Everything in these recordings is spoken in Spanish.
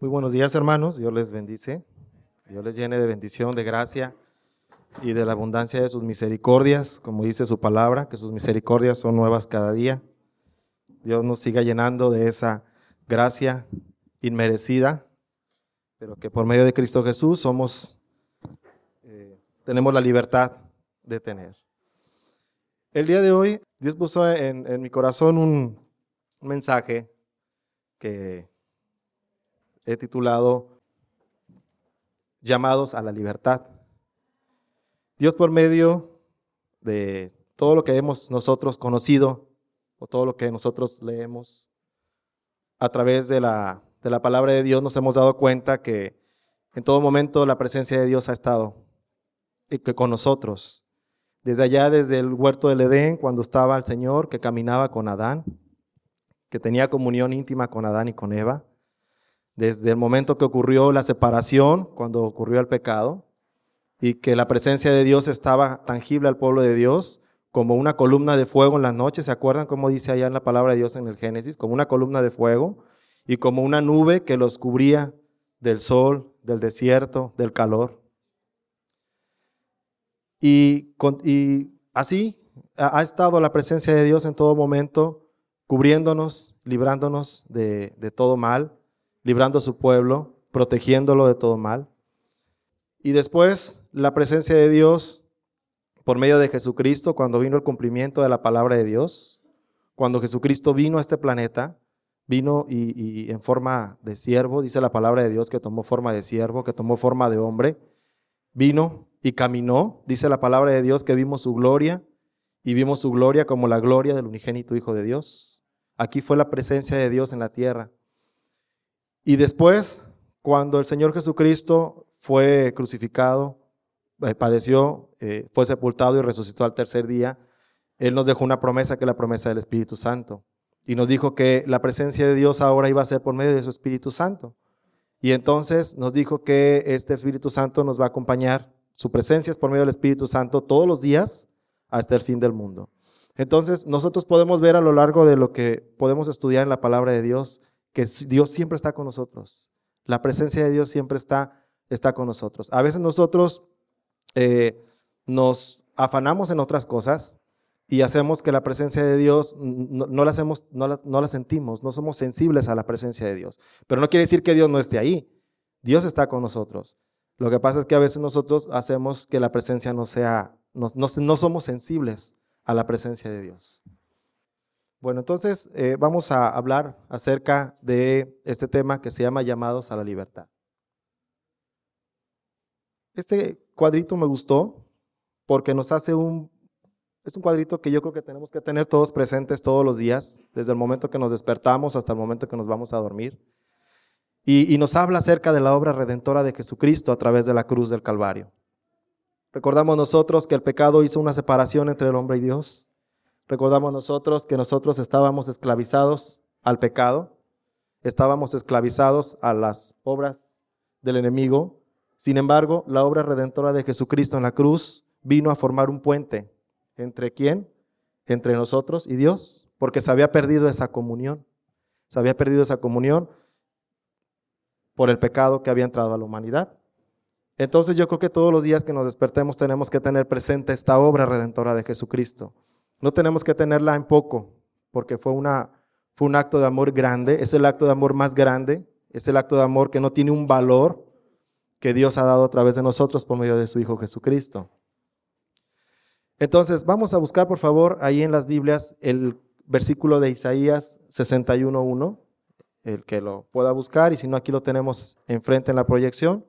Muy buenos días, hermanos. Dios les bendice. Dios les llene de bendición, de gracia y de la abundancia de sus misericordias, como dice su palabra, que sus misericordias son nuevas cada día. Dios nos siga llenando de esa gracia inmerecida, pero que por medio de Cristo Jesús tenemos la libertad de tener. El día de hoy, Dios puso en mi corazón un mensaje que he titulado Llamados a la libertad. Dios, por medio de todo lo que hemos nosotros conocido o todo lo que nosotros leemos a través de la palabra de Dios, nos hemos dado cuenta que en todo momento la presencia de Dios ha estado con nosotros. Desde allá, desde el huerto del Edén, cuando estaba el Señor, que caminaba con Adán, que tenía comunión íntima con Adán y con Eva. Desde el momento que ocurrió la separación, cuando ocurrió el pecado, y que la presencia de Dios estaba tangible al pueblo de Dios, como una columna de fuego en las noches. ¿Se acuerdan cómo dice allá en la palabra de Dios en el Génesis? Como una columna de fuego y como una nube que los cubría del sol, del desierto, del calor. Y así ha estado la presencia de Dios en todo momento, cubriéndonos, librándonos de todo mal, librando a su pueblo, protegiéndolo de todo mal. Y después la presencia de Dios por medio de Jesucristo, cuando vino el cumplimiento de la palabra de Dios, cuando Jesucristo vino a este planeta, vino y en forma de siervo, dice la palabra de Dios que tomó forma de siervo, que tomó forma de hombre, vino y caminó, dice la palabra de Dios que vimos su gloria y vimos su gloria como la gloria del unigénito Hijo de Dios. Aquí fue la presencia de Dios en la tierra. Y después, cuando el Señor Jesucristo fue crucificado, padeció, fue sepultado y resucitó al tercer día, Él nos dejó una promesa, que es la promesa del Espíritu Santo. Y nos dijo que la presencia de Dios ahora iba a ser por medio de su Espíritu Santo. Y entonces nos dijo que este Espíritu Santo nos va a acompañar, su presencia es por medio del Espíritu Santo todos los días hasta el fin del mundo. Entonces nosotros podemos ver a lo largo de lo que podemos estudiar en la palabra de Dios, que Dios siempre está con nosotros. La presencia de Dios siempre está con nosotros. A veces nosotros nos afanamos en otras cosas y hacemos que la presencia de Dios no la sentimos, no somos sensibles a la presencia de Dios. Pero no quiere decir que Dios no esté ahí. Dios está con nosotros. Lo que pasa es que a veces nosotros hacemos que la presencia no somos sensibles a la presencia de Dios. Bueno, entonces vamos a hablar acerca de este tema que se llama llamados a la libertad. Este cuadrito me gustó porque nos hace es un cuadrito que yo creo que tenemos que tener todos presentes todos los días, desde el momento que nos despertamos hasta el momento que nos vamos a dormir. Y nos habla acerca de la obra redentora de Jesucristo a través de la cruz del Calvario. Recordamos nosotros que el pecado hizo una separación entre el hombre y Dios. Recordamos nosotros que nosotros estábamos esclavizados al pecado, estábamos esclavizados a las obras del enemigo. Sin embargo, la obra redentora de Jesucristo en la cruz vino a formar un puente. ¿Entre quién? Entre nosotros y Dios, porque se había perdido esa comunión. Se había perdido esa comunión por el pecado que había entrado a la humanidad. Entonces yo creo que todos los días que nos despertemos tenemos que tener presente esta obra redentora de Jesucristo. No tenemos que tenerla en poco, porque fue un acto de amor grande, es el acto de amor más grande, es el acto de amor que no tiene un valor que Dios ha dado a través de nosotros por medio de su Hijo Jesucristo. Entonces, vamos a buscar, por favor, ahí en las Biblias, el versículo de Isaías 61:1, el que lo pueda buscar, y si no, aquí lo tenemos enfrente en la proyección.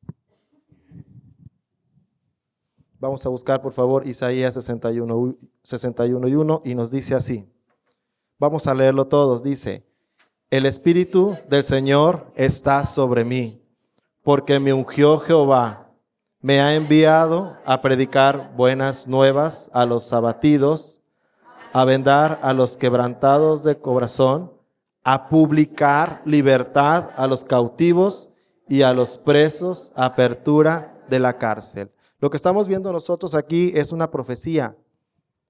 Vamos a buscar, por favor, Isaías 61:1, y nos dice así. Vamos a leerlo todos. Dice: el Espíritu del Señor está sobre mí, porque me ungió Jehová, me ha enviado a predicar buenas nuevas a los abatidos, a vendar a los quebrantados de corazón, a publicar libertad a los cautivos y a los presos, apertura de la cárcel. Lo que estamos viendo nosotros aquí es una profecía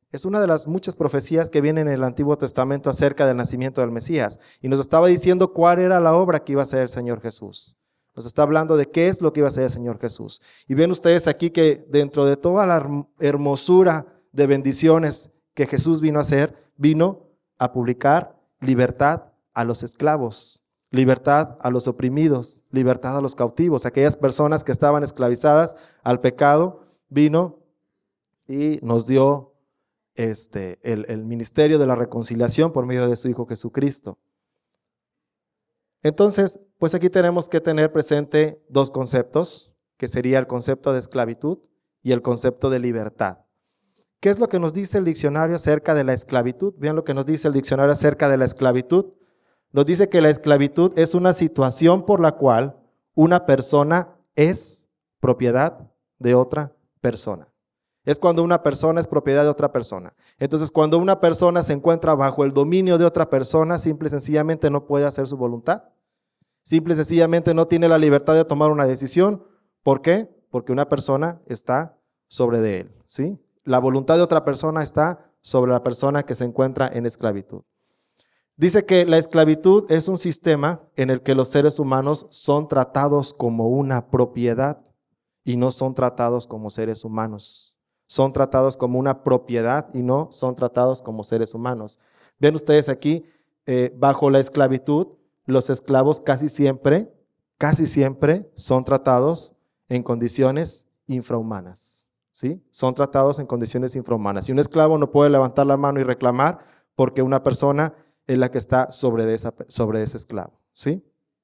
Es una de las muchas profecías que vienen en el Antiguo Testamento acerca del nacimiento del Mesías. Y nos estaba diciendo cuál era la obra que iba a hacer el Señor Jesús. Nos está hablando de qué es lo que iba a hacer el Señor Jesús. Y ven ustedes aquí que dentro de toda la hermosura de bendiciones que Jesús vino a hacer, vino a publicar libertad a los esclavos, libertad a los oprimidos, libertad a los cautivos, aquellas personas que estaban esclavizadas al pecado, vino y nos dio el ministerio de la reconciliación por medio de su Hijo Jesucristo. Entonces, pues aquí tenemos que tener presente dos conceptos, que sería el concepto de esclavitud y el concepto de libertad. ¿Qué es lo que nos dice el diccionario acerca de la esclavitud? Vean lo que nos dice el diccionario acerca de la esclavitud. Nos dice que la esclavitud es una situación por la cual una persona es propiedad de otra persona. Es cuando una persona es propiedad de otra persona. Entonces, cuando una persona se encuentra bajo el dominio de otra persona, simple y sencillamente no puede hacer su voluntad. Simple y sencillamente no tiene la libertad de tomar una decisión. ¿Por qué? Porque una persona está sobre de él, ¿sí? La voluntad de otra persona está sobre la persona que se encuentra en esclavitud. Dice que la esclavitud es un sistema en el que los seres humanos son tratados como una propiedad y no son tratados como seres humanos. Son tratados como una propiedad y no son tratados como seres humanos. Ven ustedes aquí, bajo la esclavitud, los esclavos casi siempre son tratados en condiciones infrahumanas, ¿sí? Son tratados en condiciones infrahumanas. Y un esclavo no puede levantar la mano y reclamar porque una persona es la que está sobre ese esclavo, ¿sí?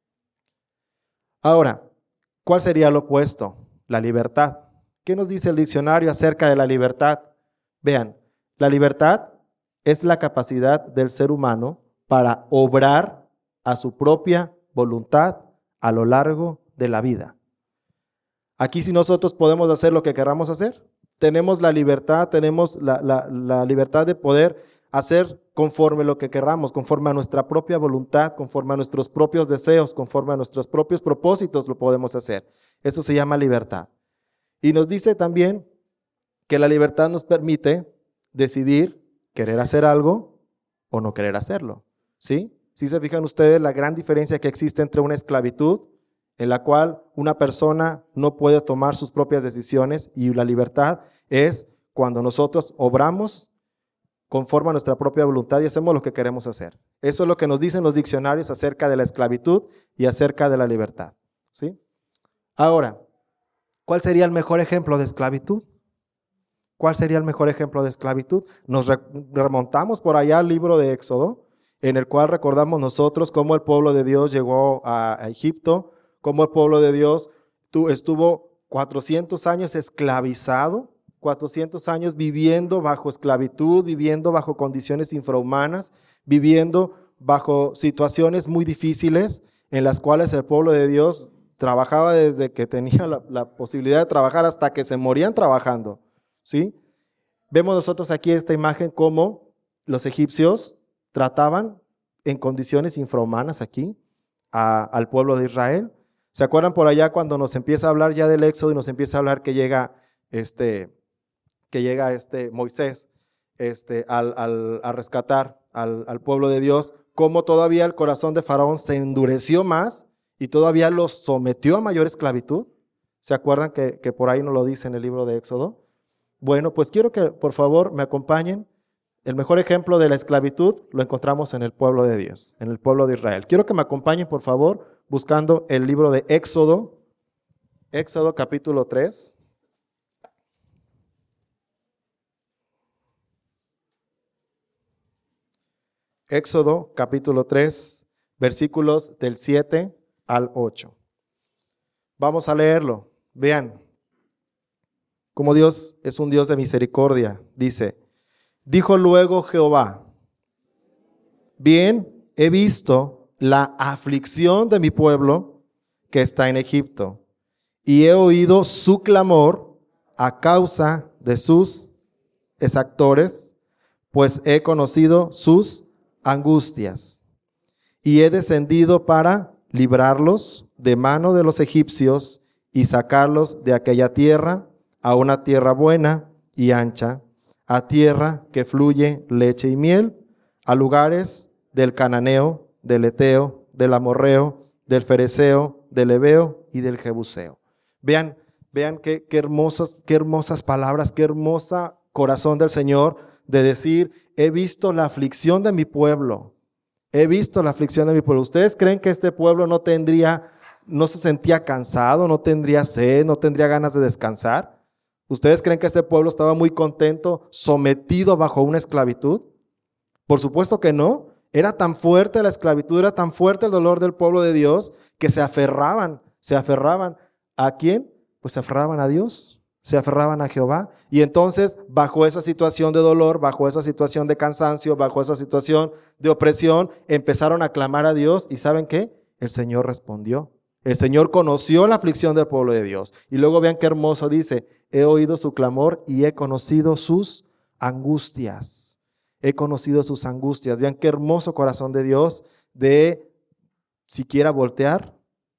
Ahora, ¿cuál sería lo opuesto? La libertad. ¿Qué nos dice el diccionario acerca de la libertad? Vean, la libertad es la capacidad del ser humano para obrar a su propia voluntad a lo largo de la vida. Aquí si nosotros podemos hacer lo que queramos hacer, tenemos la libertad, tenemos la libertad de poder hacer conforme lo que queramos, conforme a nuestra propia voluntad, conforme a nuestros propios deseos, conforme a nuestros propios propósitos lo podemos hacer. Eso se llama libertad. Y nos dice también que la libertad nos permite decidir querer hacer algo o no querer hacerlo, ¿sí? Si se fijan ustedes la gran diferencia que existe entre una esclavitud en la cual una persona no puede tomar sus propias decisiones y la libertad es cuando nosotros obramos conforme a nuestra propia voluntad y hacemos lo que queremos hacer. Eso es lo que nos dicen los diccionarios acerca de la esclavitud y acerca de la libertad, ¿sí? Ahora, ¿cuál sería el mejor ejemplo de esclavitud? ¿Cuál sería el mejor ejemplo de esclavitud? Nos remontamos por allá al libro de Éxodo, en el cual recordamos nosotros cómo el pueblo de Dios llegó a Egipto, cómo el pueblo de Dios estuvo 400 años esclavizado, 400 años viviendo bajo esclavitud, viviendo bajo condiciones infrahumanas, viviendo bajo situaciones muy difíciles en las cuales el pueblo de Dios trabajaba desde que tenía la posibilidad de trabajar hasta que se morían trabajando, ¿sí? Vemos nosotros aquí esta imagen cómo los egipcios trataban en condiciones infrahumanas aquí al pueblo de Israel. ¿Se acuerdan por allá cuando nos empieza a hablar ya del Éxodo y nos empieza a hablar que llega Moisés a rescatar al pueblo de Dios, cómo todavía el corazón de Faraón se endureció más y todavía los sometió a mayor esclavitud? ¿Se acuerdan que por ahí nos lo dice en el libro de Éxodo? Bueno, pues quiero que por favor me acompañen. El mejor ejemplo de la esclavitud lo encontramos en el pueblo de Dios, en el pueblo de Israel. Quiero que me acompañen por favor buscando el libro de Éxodo, Éxodo capítulo 3. Éxodo capítulo 3, versículos del 7 al 8. Vamos a leerlo. Vean cómo Dios es un Dios de misericordia. Dice: dijo luego Jehová: bien he visto la aflicción de mi pueblo que está en Egipto, y he oído su clamor a causa de sus exactores, pues he conocido sus angustias, y he descendido para librarlos de mano de los egipcios y sacarlos de aquella tierra a una tierra buena y ancha, a tierra que fluye leche y miel, a lugares del cananeo, del eteo, del amorreo, del fereceo, del heveo y del jebuseo. Vean qué hermosas palabras, qué hermosa corazón del Señor de decir, he visto la aflicción de mi pueblo, he visto la aflicción de mi pueblo. ¿Ustedes creen que este pueblo no se sentía cansado, no tendría sed, no tendría ganas de descansar? ¿Ustedes creen que este pueblo estaba muy contento, sometido bajo una esclavitud? Por supuesto que no. Era tan fuerte la esclavitud, era tan fuerte el dolor del pueblo de Dios que se aferraban. ¿A quién? Pues se aferraban a Dios, se aferraban a Jehová. Y entonces, bajo esa situación de dolor, bajo esa situación de cansancio, bajo esa situación de opresión, empezaron a clamar a Dios. ¿Y saben qué? El Señor respondió. El Señor conoció la aflicción del pueblo de Dios. Y luego vean qué hermoso dice, he oído su clamor y he conocido sus angustias. He conocido sus angustias. Vean qué hermoso corazón de Dios de ni siquiera voltear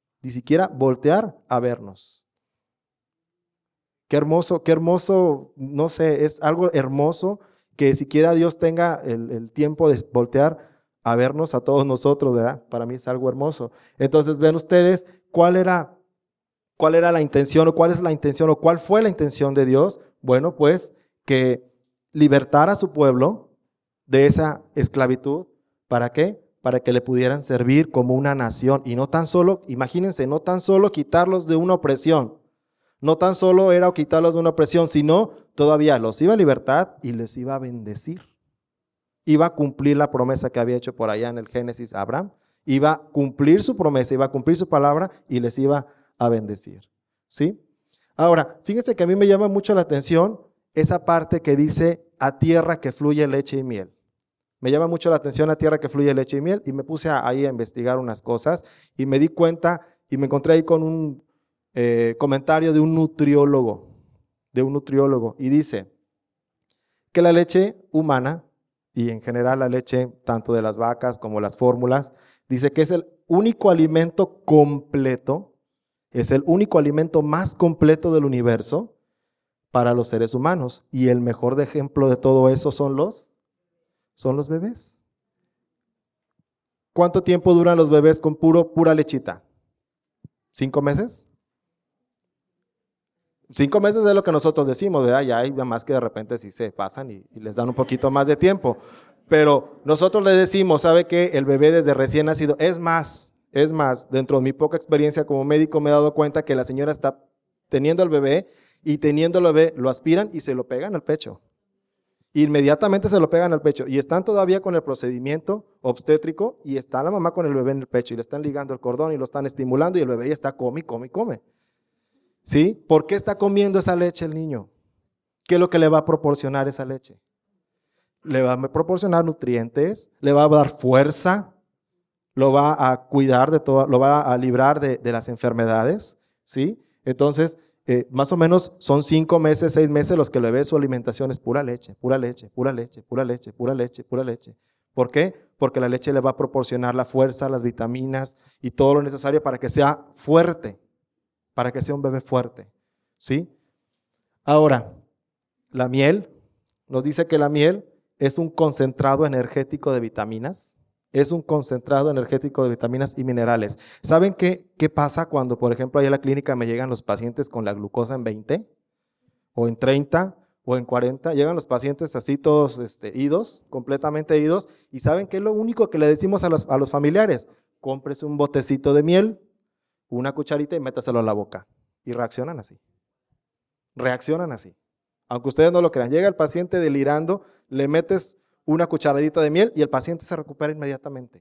a vernos. Qué hermoso, no sé, es algo hermoso que siquiera Dios tenga el tiempo de voltear a vernos a todos nosotros, ¿verdad? Para mí es algo hermoso. Entonces vean ustedes cuál era la intención o cuál es la intención o cuál fue la intención de Dios. Bueno, pues que libertara a su pueblo de esa esclavitud. ¿Para qué? Para que le pudieran servir como una nación. Y no tan solo, imagínense, no tan solo quitarlos de una opresión. No tan solo era quitarlos de una opresión, sino todavía los iba a libertar y les iba a bendecir. Iba a cumplir la promesa que había hecho por allá en el Génesis a Abraham. Iba a cumplir su promesa, iba a cumplir su palabra y les iba a bendecir. ¿Sí? Ahora, fíjense que a mí me llama mucho la atención esa parte que dice a tierra que fluye leche y miel. Me llama mucho la atención a tierra que fluye leche y miel y me puse ahí a investigar unas cosas y me di cuenta y me encontré ahí con un comentario de un nutriólogo y dice que la leche humana y en general la leche tanto de las vacas como las fórmulas, dice que es el único alimento completo, es el único alimento más completo del universo para los seres humanos. Y el mejor ejemplo de todo eso son los bebés. ¿Cuánto tiempo duran los bebés con pura lechita? ¿5 meses? 5 meses es lo que nosotros decimos, ¿verdad? Ya hay más que de repente sí se pasan y les dan un poquito más de tiempo. Pero nosotros le decimos, ¿sabe qué? El bebé desde recién nacido, es más, dentro de mi poca experiencia como médico me he dado cuenta que la señora está teniendo al bebé y teniendo al bebé lo aspiran y se lo pegan al pecho. Inmediatamente se lo pegan al pecho y están todavía con el procedimiento obstétrico y está la mamá con el bebé en el pecho y le están ligando el cordón y lo están estimulando y el bebé ya está come. ¿Sí? ¿Por qué está comiendo esa leche el niño? ¿Qué es lo que le va a proporcionar esa leche? Le va a proporcionar nutrientes, le va a dar fuerza, lo va a cuidar de todo, lo va a librar de las enfermedades, ¿sí? Entonces, más o menos son 5 meses, 6 meses los que le ve su alimentación es pura leche. ¿Por qué? Porque la leche le va a proporcionar la fuerza, las vitaminas y todo lo necesario para que sea fuerte, para que sea un bebé fuerte, ¿sí? Ahora, la miel, nos dice que la miel es un concentrado energético de vitaminas, y minerales. ¿Saben qué pasa cuando, por ejemplo, ahí en la clínica me llegan los pacientes con la glucosa en 20 o en 30 o en 40? Llegan los pacientes así todos idos, completamente idos, y ¿saben qué es lo único que le decimos a los familiares? Cómprese un botecito de miel, una cucharita y métaselo a la boca. Y reaccionan así. Aunque ustedes no lo crean, llega el paciente delirando, le metes una cucharadita de miel y el paciente se recupera inmediatamente.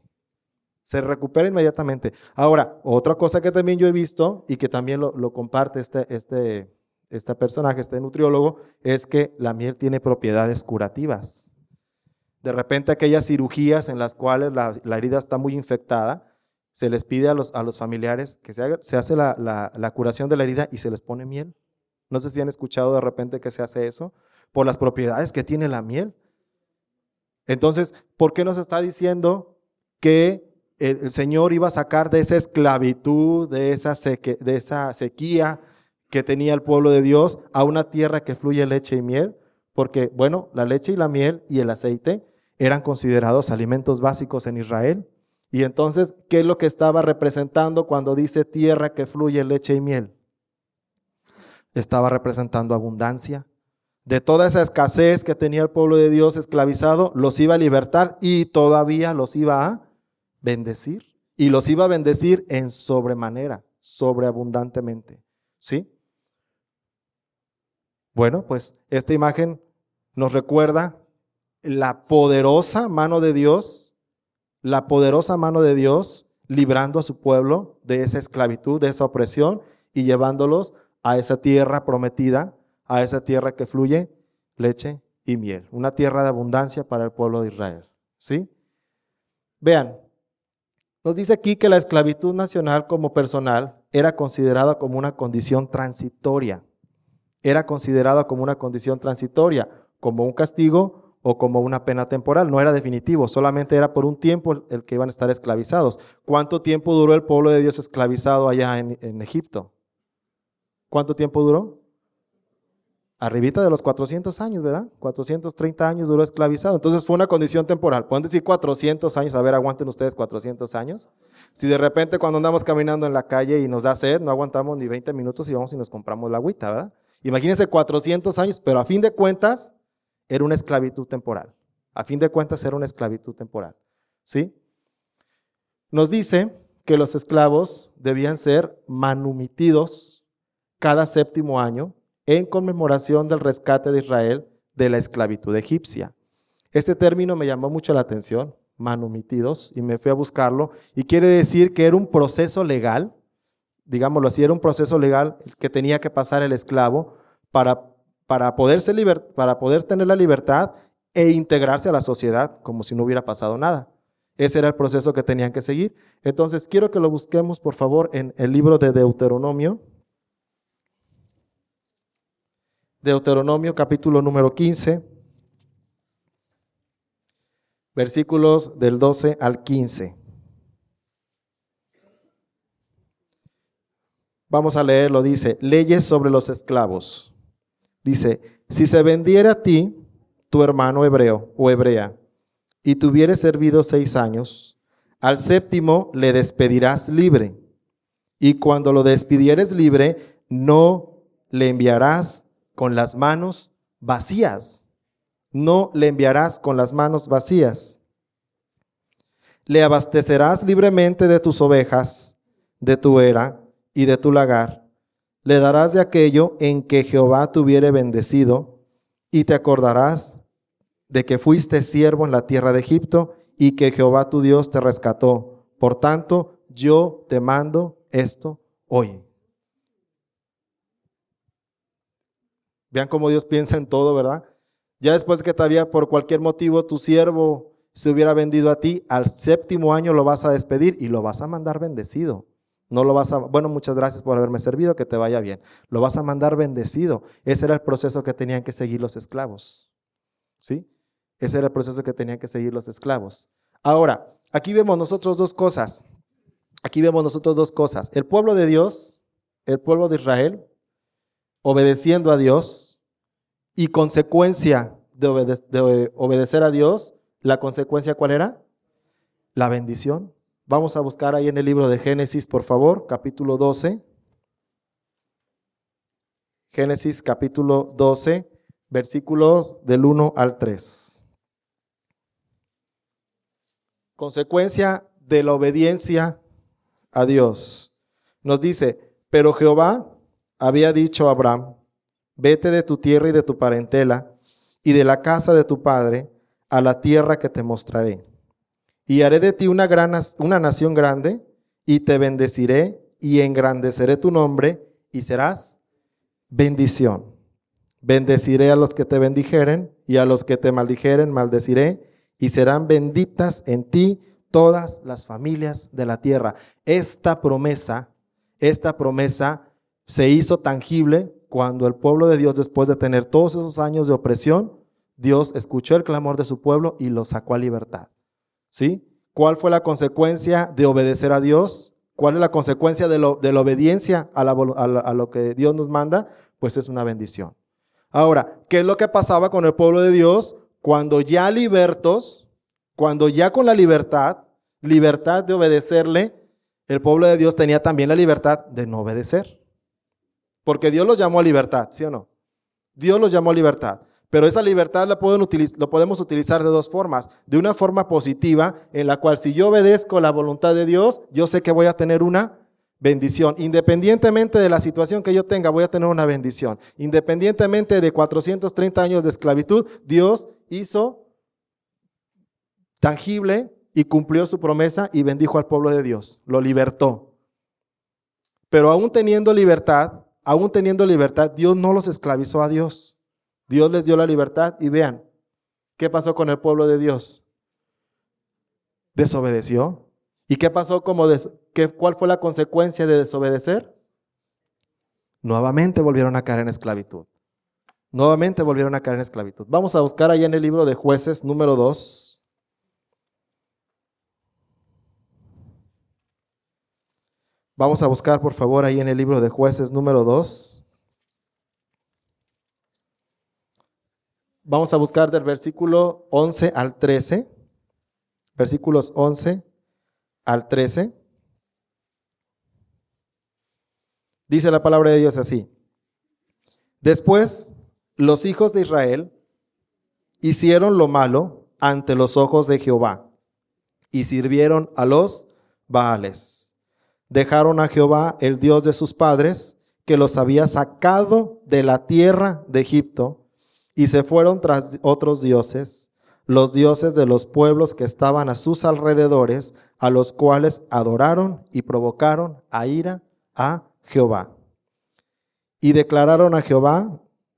Ahora, otra cosa que también yo he visto y que también lo comparte este personaje, este nutriólogo, es que la miel tiene propiedades curativas. De repente aquellas cirugías en las cuales la herida está muy infectada, se les pide a los familiares que se hace la curación de la herida y se les pone miel. No sé si han escuchado de repente que se hace eso, por las propiedades que tiene la miel. Entonces, ¿por qué nos está diciendo que el Señor iba a sacar de esa esclavitud, de esa sequía que tenía el pueblo de Dios a una tierra que fluye leche y miel? porque, bueno, la leche y la miel y el aceite eran considerados alimentos básicos en Israel. Y entonces, ¿qué es lo que estaba representando cuando dice tierra que fluye leche y miel? Estaba representando abundancia. De toda esa escasez que tenía el pueblo de Dios esclavizado, los iba a libertar y todavía los iba a bendecir. Y los iba a bendecir en sobremanera, sobreabundantemente. ¿Sí? Bueno, pues esta imagen nos recuerda la poderosa mano de Dios, librando a su pueblo de esa esclavitud, de esa opresión y llevándolos a esa tierra prometida, a esa tierra que fluye leche y miel, una tierra de abundancia para el pueblo de Israel. ¿Sí? Vean, nos dice aquí que la esclavitud nacional como personal era considerada como una condición transitoria. Era considerada como una condición transitoria, como un castigo o como una pena temporal. No era definitivo, solamente era por un tiempo el que iban a estar esclavizados. ¿Cuánto tiempo duró el pueblo de Dios esclavizado allá en Egipto? ¿Cuánto tiempo duró? Arribita de los 400 años, ¿verdad? 430 años duró esclavizado. Entonces fue una condición temporal. Pueden decir 400 años, a ver, aguanten ustedes 400 años. Si de repente cuando andamos caminando en la calle y nos da sed, no aguantamos ni 20 minutos y vamos y nos compramos la agüita, ¿verdad? Imagínense 400 años, pero a fin de cuentas era una esclavitud temporal. A fin de cuentas era una esclavitud temporal. ¿Sí? Nos dice que los esclavos debían ser manumitidos cada séptimo año en conmemoración del rescate de Israel de la esclavitud egipcia. Este término me llamó mucho la atención, manumitidos, y me fui a buscarlo, y quiere decir que era un proceso legal, digámoslo así, era un proceso legal que tenía que pasar el esclavo para poder tener la libertad e integrarse a la sociedad como si no hubiera pasado nada. Ese era el proceso que tenían que seguir. Entonces, quiero que lo busquemos, por favor, en el libro de Deuteronomio. Deuteronomio capítulo número 15, versículos del 12 al 15. Vamos a leerlo, dice, leyes sobre los esclavos. Dice, si se vendiera a ti tu hermano hebreo o hebrea y te hubiere servido 6 años, al séptimo le despedirás libre. Y cuando lo despidieres libre, no le enviarás con las manos vacías. No le enviarás con las manos vacías. Le abastecerás libremente de tus ovejas, de tu era y de tu lagar. Le darás de aquello en que Jehová te hubiere bendecido, y te acordarás de que fuiste siervo en la tierra de Egipto y que Jehová tu Dios te rescató. Por tanto, yo te mando esto hoy. Vean cómo Dios piensa en todo, ¿verdad? Ya después que todavía por cualquier motivo tu siervo se hubiera vendido a ti, al séptimo año lo vas a despedir y lo vas a mandar bendecido. No lo vas a, bueno, muchas gracias por haberme servido, que te vaya bien. Lo vas a mandar bendecido. Ese era el proceso que tenían que seguir los esclavos. ¿Sí? Ese era el proceso que tenían que seguir los esclavos. Ahora, aquí vemos nosotros dos cosas. El pueblo de Dios, el pueblo de Israel, obedeciendo a Dios, y consecuencia de obedecer a Dios, ¿la consecuencia cuál era? La bendición. Vamos a buscar ahí en el libro de Génesis, por favor, capítulo 12. Génesis capítulo 12, versículos del 1 al 3. Consecuencia de la obediencia a Dios. Nos dice, pero Jehová había dicho a Abraham, vete de tu tierra y de tu parentela y de la casa de tu padre a la tierra que te mostraré. Y haré de ti una nación grande, y te bendeciré y engrandeceré tu nombre, y serás bendición. Bendeciré a los que te bendijeren, y a los que te maldijeren maldeciré, y serán benditas en ti todas las familias de la tierra. Esta promesa se hizo tangible cuando el pueblo de Dios, después de tener todos esos años de opresión, Dios escuchó el clamor de su pueblo y lo sacó a libertad. ¿Sí? ¿Cuál fue la consecuencia de obedecer a Dios? ¿Cuál es la consecuencia de la obediencia a lo que Dios nos manda? Pues es una bendición. Ahora, ¿qué es lo que pasaba con el pueblo de Dios? Cuando ya libertos, cuando ya con la libertad de obedecerle, el pueblo de Dios tenía también la libertad de no obedecer. Porque Dios los llamó a libertad, ¿sí o no? Dios los llamó a libertad. Pero esa libertad lo podemos utilizar de dos formas. De una forma positiva, en la cual si yo obedezco la voluntad de Dios, yo sé que voy a tener una bendición. Independientemente de la situación que yo tenga, voy a tener una bendición. Independientemente de 430 años de esclavitud, Dios hizo tangible y cumplió su promesa y bendijo al pueblo de Dios. Lo libertó. Pero aún teniendo libertad, Dios no los esclavizó a Dios. Dios les dio la libertad y vean, ¿qué pasó con el pueblo de Dios? Desobedeció. ¿Y qué pasó? ¿Cuál fue la consecuencia de desobedecer? Nuevamente volvieron a caer en esclavitud. Vamos a buscar allá en el libro de Jueces número 2. Vamos a buscar, por favor, ahí en el libro de Jueces número 2. Vamos a buscar del versículo 11 al 13. Versículos 11 al 13. Dice la palabra de Dios así. Después, los hijos de Israel hicieron lo malo ante los ojos de Jehová y sirvieron a los Baales. Dejaron a Jehová, el Dios de sus padres, que los había sacado de la tierra de Egipto, y se fueron tras otros dioses, los dioses de los pueblos que estaban a sus alrededores, a los cuales adoraron y provocaron a ira a Jehová. Y dejaron a Jehová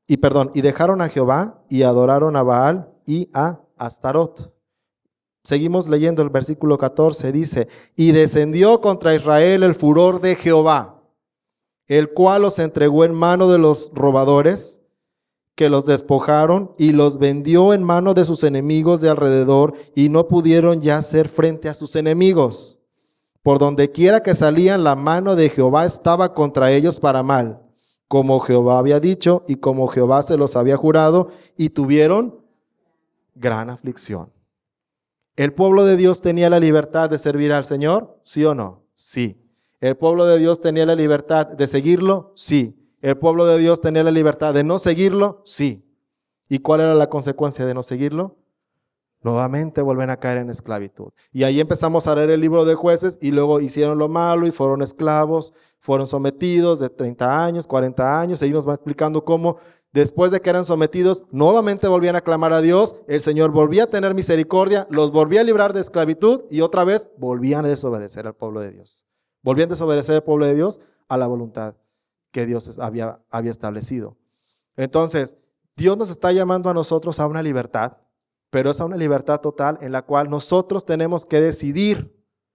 y adoraron a Baal y a Astarot. Seguimos leyendo el versículo 14, dice, y descendió contra Israel el furor de Jehová, el cual los entregó en mano de los robadores, que los despojaron y los vendió en mano de sus enemigos de alrededor, y no pudieron ya hacer frente a sus enemigos. Por donde quiera que salían, la mano de Jehová estaba contra ellos para mal, como Jehová había dicho y como Jehová se los había jurado, y tuvieron gran aflicción. ¿El pueblo de Dios tenía la libertad de servir al Señor? ¿Sí o no? Sí. ¿El pueblo de Dios tenía la libertad de seguirlo? Sí. ¿El pueblo de Dios tenía la libertad de no seguirlo? Sí. ¿Y cuál era la consecuencia de no seguirlo? Nuevamente vuelven a caer en esclavitud. Y ahí empezamos a leer el libro de Jueces y luego hicieron lo malo y fueron esclavos, fueron sometidos de 30 años, 40 años. Ahí nos va explicando cómo después de que eran sometidos, nuevamente volvían a clamar a Dios, el Señor volvía a tener misericordia, los volvía a librar de esclavitud y otra vez volvían a desobedecer al pueblo de Dios. Volvían a desobedecer al pueblo de Dios a la voluntad que Dios había establecido. Entonces, Dios nos está llamando a nosotros a una libertad, pero es a una libertad total en la cual nosotros tenemos que decidir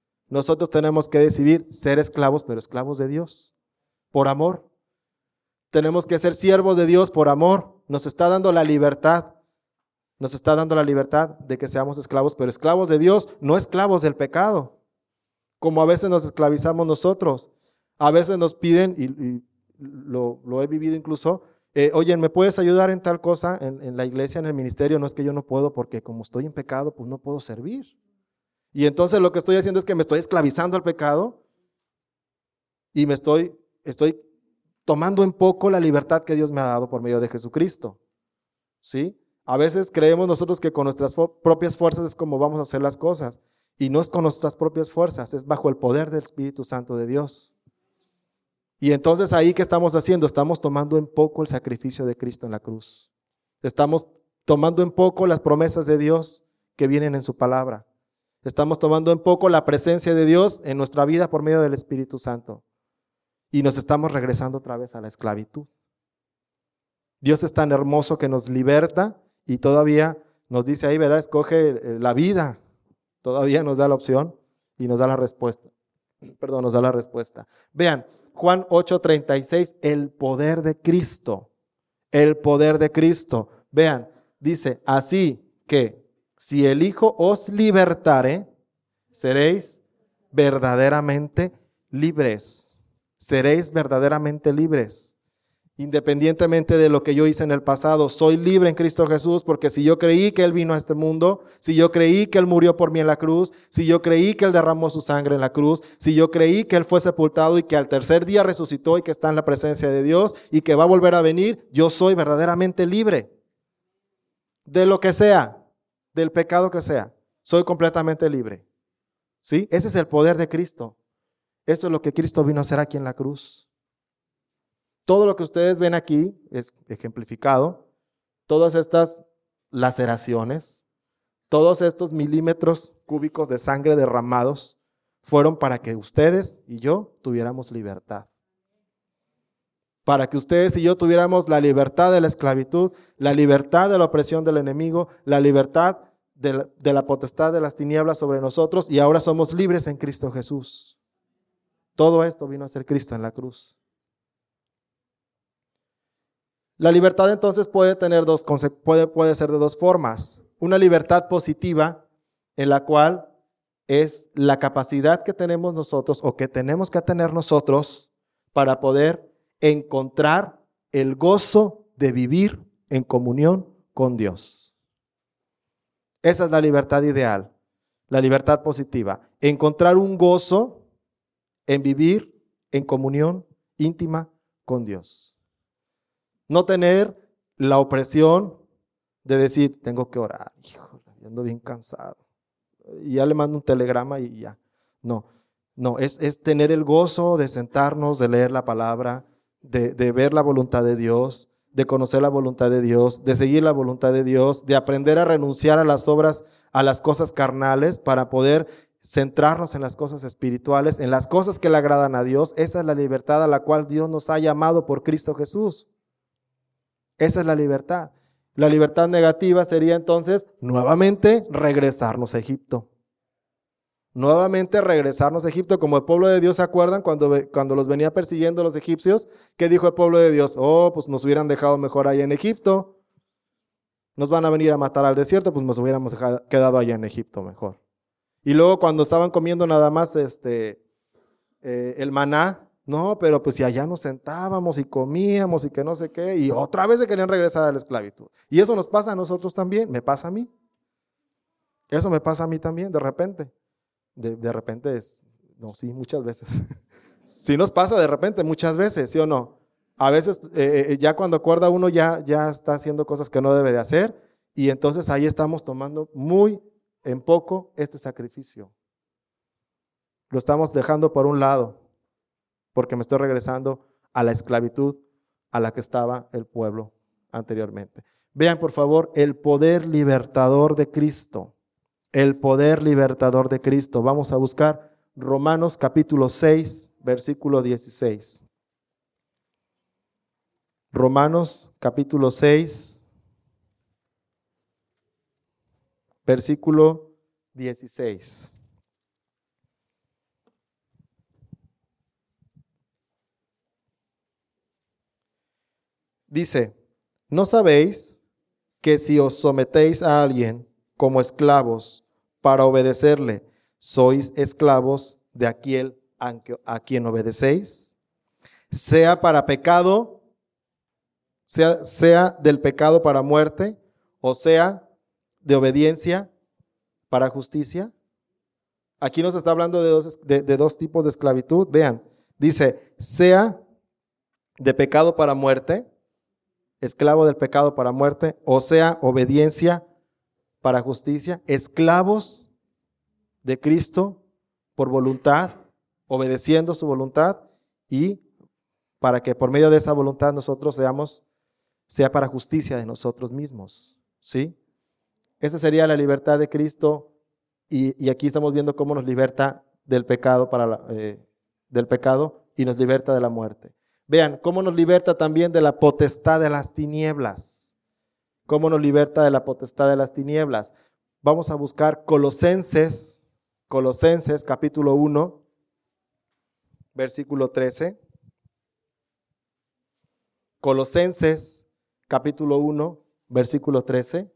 ser esclavos, pero esclavos de Dios, por amor. Tenemos que ser siervos de Dios por amor. Nos está dando la libertad de que seamos esclavos, pero esclavos de Dios, no esclavos del pecado, como a veces nos esclavizamos nosotros. A veces nos piden, y lo he vivido incluso, oye, ¿me puedes ayudar en tal cosa en la iglesia, en el ministerio? No, es que yo no puedo porque como estoy en pecado, pues no puedo servir. Y entonces lo que estoy haciendo es que me estoy esclavizando al pecado y me estoy tomando en poco la libertad que Dios me ha dado por medio de Jesucristo. ¿Sí? A veces creemos nosotros que con nuestras propias fuerzas es como vamos a hacer las cosas. Y no es con nuestras propias fuerzas, es bajo el poder del Espíritu Santo de Dios. Y entonces ahí, ¿qué estamos haciendo? Estamos tomando en poco el sacrificio de Cristo en la cruz. Estamos tomando en poco las promesas de Dios que vienen en su palabra. Estamos tomando en poco la presencia de Dios en nuestra vida por medio del Espíritu Santo. Y nos estamos regresando otra vez a la esclavitud. Dios es tan hermoso que nos liberta y todavía nos dice ahí, ¿verdad? Escoge la vida. Todavía nos da la opción y nos da la respuesta. Nos da la respuesta. Vean, Juan 8:36, el poder de Cristo. El poder de Cristo. Vean, dice, así que si el Hijo os libertare, seréis verdaderamente libres. Seréis verdaderamente libres. Independientemente de lo que yo hice en el pasado, soy libre en Cristo Jesús, porque si yo creí que Él vino a este mundo, si yo creí que Él murió por mí en la cruz, si yo creí que Él derramó su sangre en la cruz, si yo creí que Él fue sepultado y que al tercer día resucitó y que está en la presencia de Dios y que va a volver a venir, yo soy verdaderamente libre de lo que sea, del pecado que sea. Soy completamente libre. ¿Sí? Ese es el poder de Cristo. Eso es lo que Cristo vino a hacer aquí en la cruz. Todo lo que ustedes ven aquí es ejemplificado. Todas estas laceraciones, todos estos milímetros cúbicos de sangre derramados fueron para que ustedes y yo tuviéramos libertad. Para que ustedes y yo tuviéramos la libertad de la esclavitud, la libertad de la opresión del enemigo, la libertad de la potestad de las tinieblas sobre nosotros, y ahora somos libres en Cristo Jesús. Todo esto vino a ser Cristo en la cruz. La libertad entonces puede ser de dos formas. Una libertad positiva, en la cual es la capacidad que tenemos nosotros o que tenemos que tener nosotros para poder encontrar el gozo de vivir en comunión con Dios. Esa es la libertad ideal, la libertad positiva. Encontrar un gozo en vivir en comunión íntima con Dios. No tener la opresión de decir, tengo que orar, híjole, ando bien cansado. Y ya le mando un telegrama y ya. No, es tener el gozo de sentarnos, de leer la palabra, de ver la voluntad de Dios, de conocer la voluntad de Dios, de seguir la voluntad de Dios, de aprender a renunciar a las obras, a las cosas carnales para poder centrarnos en las cosas espirituales, en las cosas que le agradan a Dios. Esa es la libertad a la cual Dios nos ha llamado por Cristo Jesús. Esa es la libertad. La libertad negativa sería entonces nuevamente regresarnos a Egipto. Nuevamente regresarnos a Egipto, como el pueblo de Dios. ¿Se acuerdan cuando los venía persiguiendo los egipcios? ¿Qué dijo el pueblo de Dios? Pues nos hubieran dejado mejor allá en Egipto. Nos van a venir a matar al desierto, pues nos hubiéramos quedado allá en Egipto mejor. Y luego cuando estaban comiendo nada más el maná, no, pero pues si allá nos sentábamos y comíamos y que no sé qué, y otra vez se querían regresar a la esclavitud. Y eso nos pasa a nosotros también, me pasa a mí. Eso me pasa a mí también, de repente. De repente sí, muchas veces. Sí nos pasa de repente, muchas veces, ¿sí o no? A veces ya cuando acuerda uno ya está haciendo cosas que no debe de hacer, y entonces ahí estamos tomando muy en poco este sacrificio. Lo estamos dejando por un lado, porque me estoy regresando a la esclavitud a la que estaba el pueblo anteriormente. Vean por favor el poder libertador de Cristo. El poder libertador de Cristo. Vamos a buscar Romanos capítulo 6, versículo 16. Romanos capítulo 6, versículo 16. Dice, ¿no sabéis que si os sometéis a alguien como esclavos para obedecerle, sois esclavos de aquel a quien obedecéis? Sea para pecado, sea del pecado para muerte, o sea de obediencia para justicia. Aquí nos está hablando de dos tipos de esclavitud. Vean, dice, sea de pecado para muerte, esclavo del pecado para muerte, o sea, obediencia para justicia, esclavos de Cristo por voluntad, obedeciendo su voluntad, y para que por medio de esa voluntad nosotros sea para justicia de nosotros mismos, ¿sí? Esa sería la libertad de Cristo, y aquí estamos viendo cómo nos liberta del pecado, del pecado, y nos liberta de la muerte. Vean cómo nos liberta también de la potestad de las tinieblas. ¿Cómo nos liberta de la potestad de las tinieblas? Vamos a buscar Colosenses capítulo 1, versículo 13. Colosenses capítulo 1, versículo 13.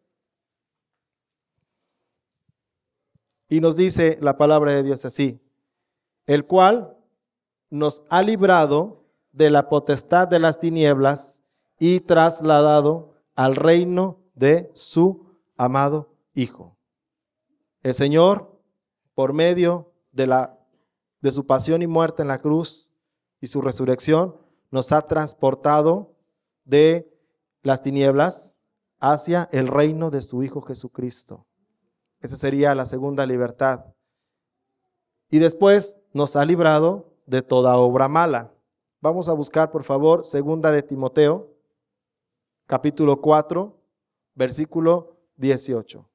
Y nos dice la palabra de Dios así: el cual nos ha librado de la potestad de las tinieblas y trasladado al reino de su amado Hijo. El Señor, por medio de su pasión y muerte en la cruz y su resurrección, nos ha transportado de las tinieblas hacia el reino de su Hijo Jesucristo. Esa sería la segunda libertad. Y después nos ha librado de toda obra mala. Vamos a buscar, por favor, segunda de Timoteo, capítulo 4, versículo 18.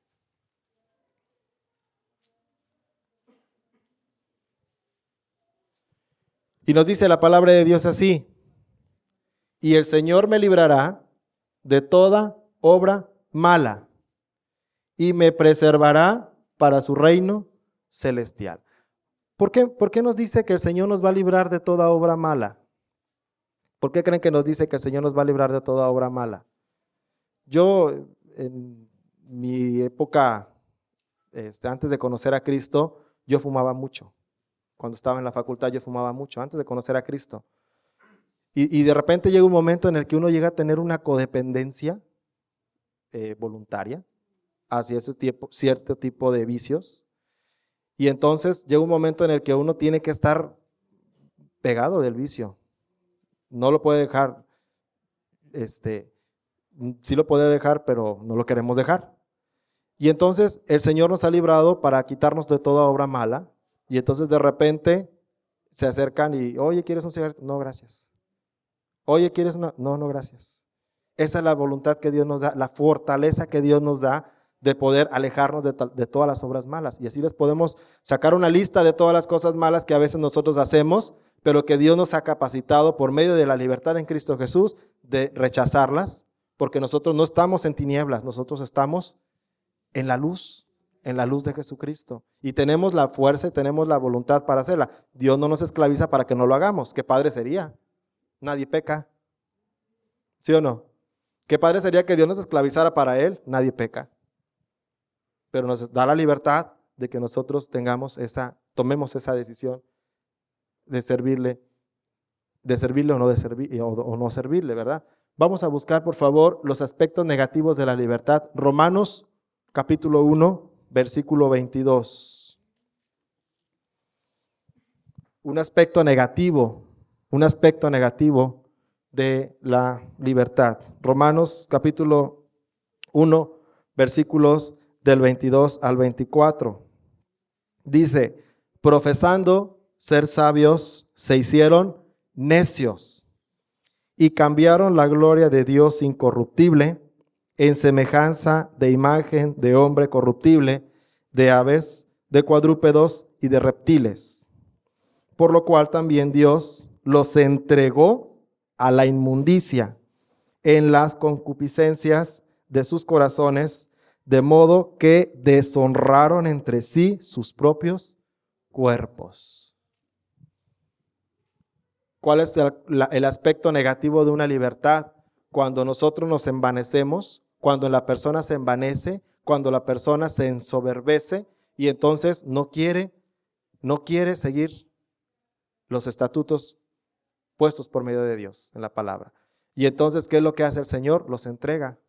Y nos dice la palabra de Dios así: y el Señor me librará de toda obra mala y me preservará para su reino celestial. ¿Por qué nos dice que el Señor nos va a librar de toda obra mala? ¿Por qué creen que nos dice que el Señor nos va a librar de toda obra mala? Yo, en mi época, antes de conocer a Cristo, yo fumaba mucho. Cuando estaba en la facultad yo fumaba mucho, antes de conocer a Cristo. Y de repente llega un momento en el que uno llega a tener una codependencia voluntaria hacia ese cierto tipo de vicios. Y entonces llega un momento en el que uno tiene que estar pegado del vicio. No lo puede dejar, sí lo puede dejar, pero no lo queremos dejar. Y entonces el Señor nos ha librado para quitarnos de toda obra mala. Y entonces de repente se acercan y, oye, ¿quieres un cigarro? No, gracias. Oye, ¿quieres una? No, no, gracias. Esa es la voluntad que Dios nos da, la fortaleza que Dios nos da de poder alejarnos de todas las obras malas. Y así les podemos sacar una lista de todas las cosas malas que a veces nosotros hacemos, pero que Dios nos ha capacitado por medio de la libertad en Cristo Jesús de rechazarlas, porque nosotros no estamos en tinieblas, nosotros estamos en la luz de Jesucristo. Y tenemos la fuerza y tenemos la voluntad para hacerla. Dios no nos esclaviza para que no lo hagamos. ¿Qué padre sería? Nadie peca. ¿Sí o no? ¿Qué padre sería que Dios nos esclavizara para Él? Nadie peca. Pero nos da la libertad de que nosotros tomemos esa decisión de servirle o no servirle, ¿verdad? Vamos a buscar, por favor, los aspectos negativos de la libertad. Romanos, capítulo 1, versículo 22. Un aspecto negativo de la libertad. Romanos, capítulo 1, versículos del 22 al 24. Dice: profesando ser sabios, se hicieron necios y cambiaron la gloria de Dios incorruptible en semejanza de imagen de hombre corruptible, de aves, de cuadrúpedos y de reptiles. Por lo cual también Dios los entregó a la inmundicia en las concupiscencias de sus corazones, de modo que deshonraron entre sí sus propios cuerpos. ¿Cuál es el aspecto negativo de una libertad? Cuando nosotros nos envanecemos, cuando la persona se envanece, cuando la persona se ensoberbece y entonces no quiere seguir los estatutos puestos por medio de Dios en la palabra. Y entonces, ¿qué es lo que hace el Señor? Los entrega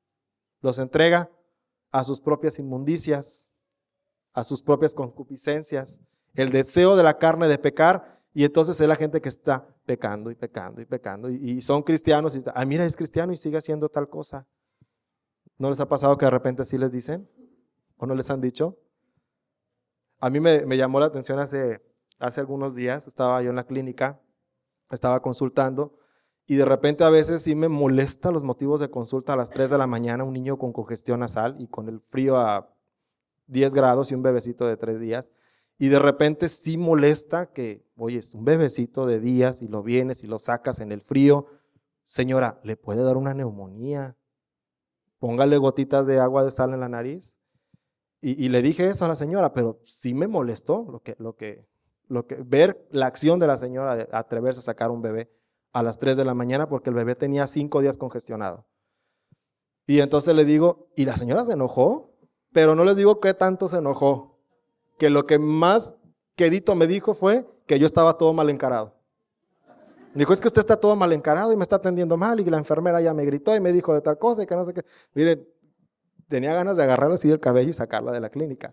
a sus propias inmundicias, a sus propias concupiscencias, el deseo de la carne de pecar, y entonces es la gente que está pecando y pecando y pecando, y son cristianos, y mira, es cristiano y sigue haciendo tal cosa. ¿No les ha pasado que de repente sí les dicen? ¿O no les han dicho? A mí me llamó la atención hace algunos días, estaba yo en la clínica, estaba consultando, y de repente a veces sí me molesta los motivos de consulta a las 3 de la mañana, un niño con congestión nasal y con el frío a 10 grados y un bebecito de 3 días, y de repente sí molesta que, oye, es un bebecito de días y lo vienes y lo sacas en el frío. Señora, ¿le puede dar una neumonía? Póngale gotitas de agua de sal en la nariz. Y le dije eso a la señora, pero sí me molestó ver la acción de la señora de atreverse a sacar un bebé a las 3 de la mañana porque el bebé tenía 5 días congestionado. Y entonces le digo, y la señora se enojó, pero no les digo qué tanto se enojó, que lo que más quedito me dijo fue que yo estaba todo mal encarado. Me dijo, es que usted está todo mal encarado y me está atendiendo mal, y la enfermera ya me gritó y me dijo de tal cosa y que no sé qué. Miren, tenía ganas de agarrarla así del cabello y sacarla de la clínica.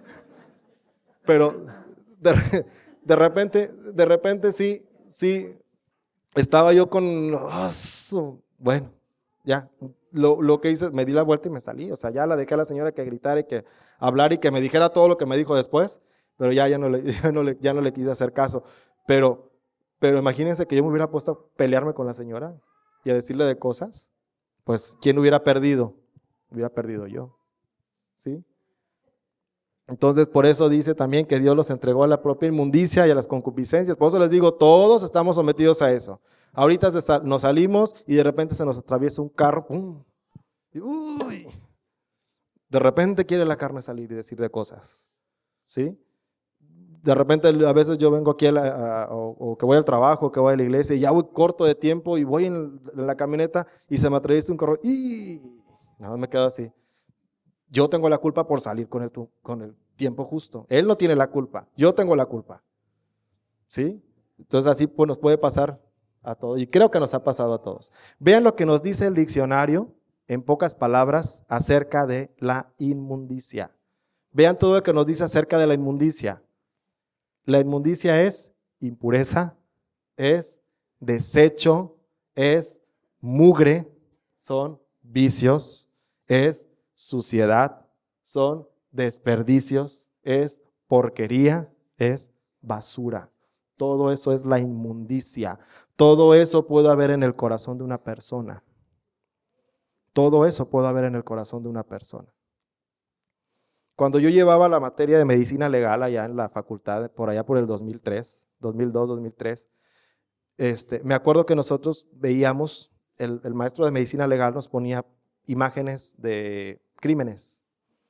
Pero de repente sí, estaba yo con, bueno, ya, lo que hice, me di la vuelta y me salí. O sea, ya la dejé a la señora que gritara y que hablara y que me dijera todo lo que me dijo después, pero ya no le quise hacer caso. Pero imagínense que yo me hubiera puesto a pelearme con la señora y a decirle de cosas, pues ¿quién hubiera perdido? Hubiera perdido yo, ¿sí? Entonces, por eso dice también que Dios los entregó a la propia inmundicia y a las concupiscencias. Por eso les digo, todos estamos sometidos a eso. Ahorita nos salimos y de repente se nos atraviesa un carro, ¡pum! Y, ¡uy! De repente quiere la carne salir y decir de cosas, ¿sí? De repente a veces yo vengo aquí o que voy al trabajo, o que voy a la iglesia y ya voy corto de tiempo y voy en la camioneta y se me atraviesa un carro y nada más me quedo así. Yo tengo la culpa por salir con el tiempo justo. Él no tiene la culpa, yo tengo la culpa, ¿sí? Entonces así pues, nos puede pasar a todos y creo que nos ha pasado a todos. Vean lo que nos dice el diccionario en pocas palabras acerca de la inmundicia. Vean todo lo que nos dice acerca de la inmundicia. La inmundicia es impureza, es desecho, es mugre, son vicios, es suciedad, son desperdicios, es porquería, es basura. Todo eso es la inmundicia. Todo eso puede haber en el corazón de una persona. Todo eso puede haber en el corazón de una persona. Cuando yo llevaba la materia de medicina legal allá en la facultad, por allá por el 2002, 2003, me acuerdo que nosotros veíamos, el maestro de medicina legal nos ponía imágenes de crímenes.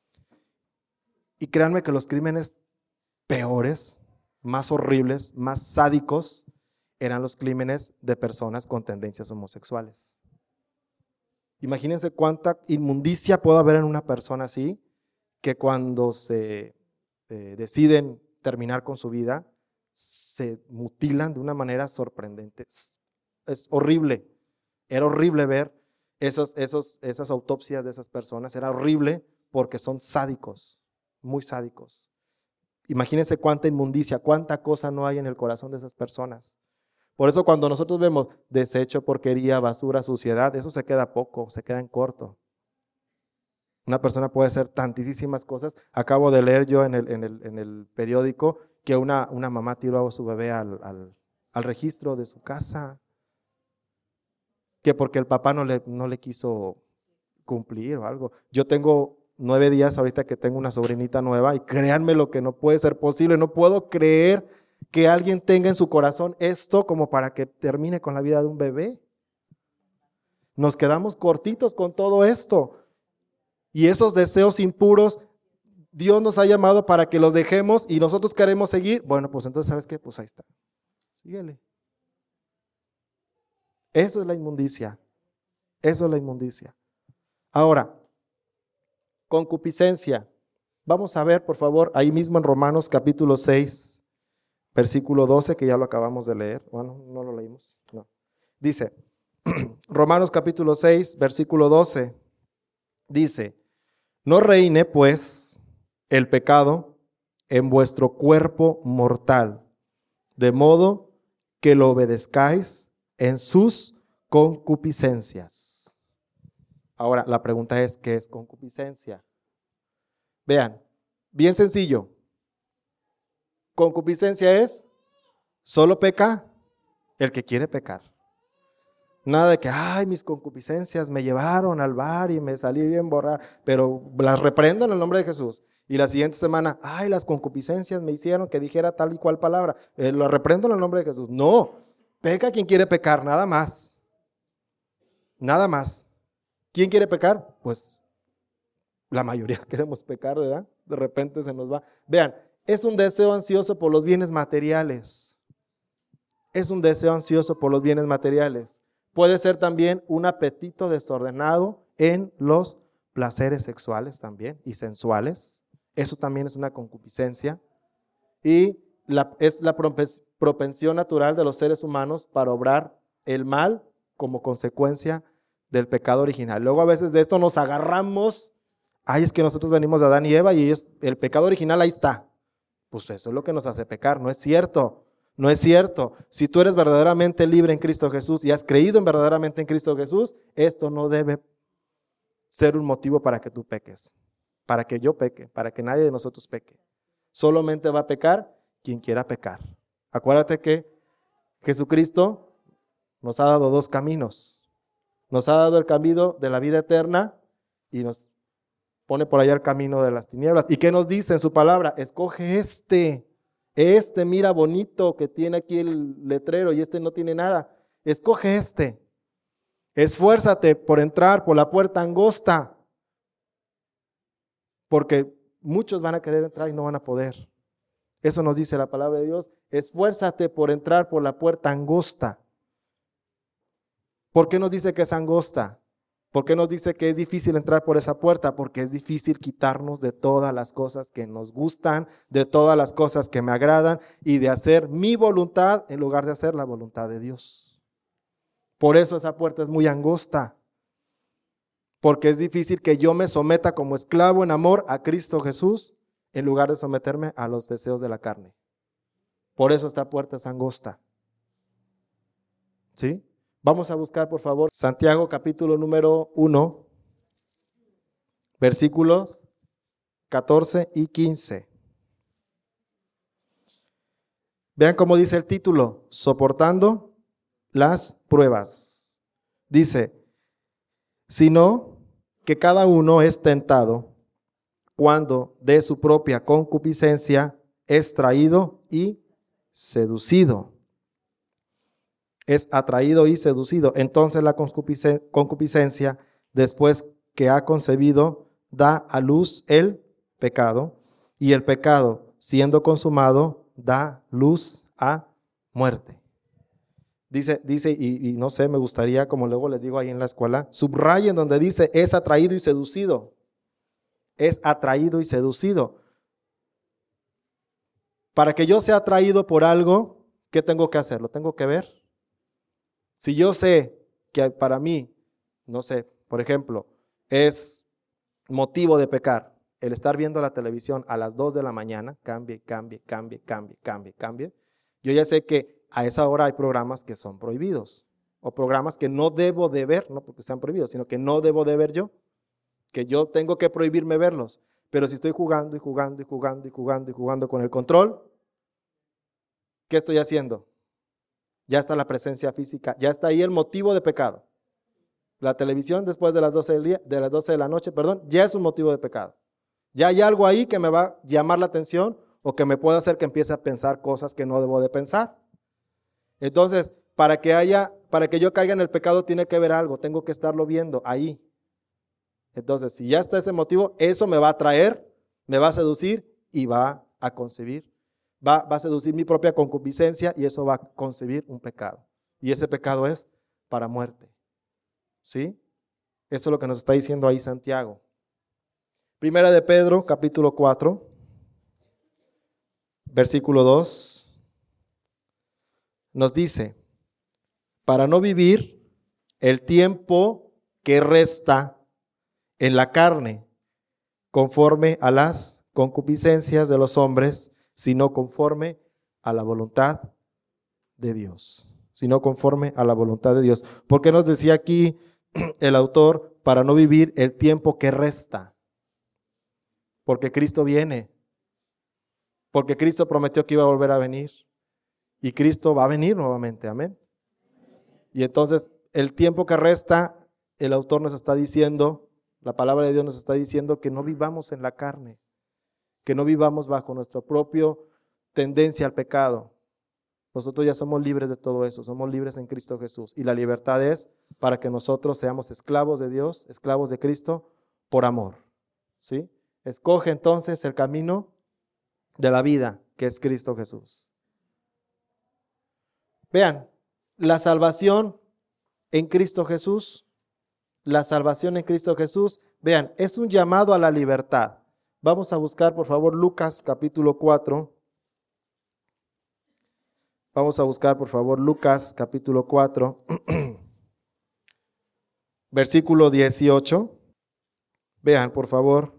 Y créanme que los crímenes peores, más horribles, más sádicos, eran los crímenes de personas con tendencias homosexuales. Imagínense cuánta inmundicia puede haber en una persona así, que cuando se deciden terminar con su vida, se mutilan de una manera sorprendente. Es horrible, era horrible ver esas autopsias de esas personas, era horrible porque son sádicos, muy sádicos. Imagínense cuánta inmundicia, cuánta cosa no hay en el corazón de esas personas. Por eso cuando nosotros vemos desecho, porquería, basura, suciedad, eso se queda poco, se queda en corto. Una persona puede hacer tantísimas cosas. Acabo de leer yo en el periódico que una mamá tiró a su bebé al registro de su casa, que porque el papá no le quiso cumplir o algo. Yo tengo 9 días ahorita que tengo una sobrinita nueva y créanme lo que no puede ser posible. No puedo creer que alguien tenga en su corazón esto como para que termine con la vida de un bebé. Nos quedamos cortitos con todo esto. Y esos deseos impuros, Dios nos ha llamado para que los dejemos y nosotros queremos seguir. Bueno, pues entonces, ¿sabes qué? Pues ahí está. Síguele. Eso es la inmundicia. Eso es la inmundicia. Ahora, concupiscencia. Vamos a ver, por favor, ahí mismo en Romanos capítulo 6, versículo 12, que ya lo acabamos de leer. Bueno, no lo leímos. No. Dice, Romanos capítulo 6, versículo 12, dice, no reine pues el pecado en vuestro cuerpo mortal, de modo que lo obedezcáis en sus concupiscencias. Ahora, la pregunta es, ¿qué es concupiscencia? Vean, bien sencillo. Concupiscencia es, solo peca el que quiere pecar. Nada de que, ay, mis concupiscencias me llevaron al bar y me salí bien borrado, pero las reprendo en el nombre de Jesús. Y la siguiente semana, ay, las concupiscencias me hicieron que dijera tal y cual palabra, lo reprendo en el nombre de Jesús. No, peca quien quiere pecar, nada más. Nada más. ¿Quién quiere pecar? Pues la mayoría queremos pecar, ¿verdad? De repente se nos va. Vean, es un deseo ansioso por los bienes materiales. Es un deseo ansioso por los bienes materiales. Puede ser también un apetito desordenado en los placeres sexuales también y sensuales. Eso también es una concupiscencia. Y es la propensión natural de los seres humanos para obrar el mal como consecuencia del pecado original. Luego a veces de esto nos agarramos, ay, es que nosotros venimos de Adán y Eva y el pecado original ahí está. Pues eso es lo que nos hace pecar, no es cierto, no es cierto. Si tú eres verdaderamente libre en Cristo Jesús y has creído verdaderamente en Cristo Jesús, esto no debe ser un motivo para que tú peques, para que yo peque, para que nadie de nosotros peque. Solamente va a pecar quien quiera pecar. Acuérdate que Jesucristo nos ha dado dos caminos. Nos ha dado el camino de la vida eterna y nos pone por allá el camino de las tinieblas. ¿Y qué nos dice en su palabra? Escoge este mira bonito que tiene aquí el letrero y este no tiene nada. Escoge este. Esfuérzate por entrar por la puerta angosta, porque muchos van a querer entrar y no van a poder. Eso nos dice la palabra de Dios. Esfuérzate por entrar por la puerta angosta. ¿Por qué nos dice que es angosta? ¿Por qué nos dice que es difícil entrar por esa puerta? Porque es difícil quitarnos de todas las cosas que nos gustan, de todas las cosas que me agradan y de hacer mi voluntad en lugar de hacer la voluntad de Dios. Por eso esa puerta es muy angosta. Porque es difícil que yo me someta como esclavo en amor a Cristo Jesús en lugar de someterme a los deseos de la carne. Por eso esta puerta es angosta. ¿Sí? Vamos a buscar, por favor, Santiago capítulo número 1, versículos 14 y 15. Vean cómo dice el título, soportando las pruebas. Dice, sino que cada uno es tentado cuando de su propia concupiscencia es traído y seducido. Es atraído y seducido. Entonces la concupiscencia, después que ha concebido, da a luz el pecado, y el pecado, siendo consumado, da luz a muerte. Dice, y no sé, me gustaría, como luego les digo ahí en la escuela, subrayen donde dice, es atraído y seducido. Es atraído y seducido. Para que yo sea atraído por algo, ¿qué tengo que hacer? ¿Lo tengo que ver? Si yo sé que para mí, no sé, por ejemplo, es motivo de pecar el estar viendo la televisión a las 2 de la mañana, cambie, yo ya sé que a esa hora hay programas que son prohibidos o programas que no debo de ver, no porque sean prohibidos, sino que no debo de ver yo, que yo tengo que prohibirme verlos. Pero si estoy jugando con el control, ¿qué estoy haciendo? Ya está la presencia física, ya está ahí el motivo de pecado. La televisión después de las 12 de la noche, ya es un motivo de pecado. Ya hay algo ahí que me va a llamar la atención o que me puede hacer que empiece a pensar cosas que no debo de pensar. Entonces, para que yo caiga en el pecado tiene que haber algo, tengo que estarlo viendo ahí. Entonces, si ya está ese motivo, eso me va a atraer, me va a seducir y va a concebir. Va a seducir mi propia concupiscencia y eso va a concebir un pecado. Y ese pecado es para muerte. ¿Sí? Eso es lo que nos está diciendo ahí Santiago. Primera de Pedro, capítulo 4, versículo 2, nos dice, para no vivir el tiempo que resta en la carne, conforme a las concupiscencias de los hombres, sino conforme a la voluntad de Dios. Sino conforme a la voluntad de Dios. ¿Por qué nos decía aquí el autor? Para no vivir el tiempo que resta. Porque Cristo viene. Porque Cristo prometió que iba a volver a venir. Y Cristo va a venir nuevamente. Amén. Y entonces el tiempo que resta, el autor nos está diciendo, la palabra de Dios nos está diciendo que no vivamos en la carne. Que no vivamos bajo nuestra propia tendencia al pecado. Nosotros ya somos libres de todo eso, somos libres en Cristo Jesús. Y la libertad es para que nosotros seamos esclavos de Dios, esclavos de Cristo, por amor. ¿Sí? Escoge entonces el camino de la vida, que es Cristo Jesús. Vean, la salvación en Cristo Jesús, vean, es un llamado a la libertad. Vamos a buscar, por favor, Lucas capítulo 4, Vamos a buscar, por favor, Lucas capítulo 4, versículo 18. Vean, por favor,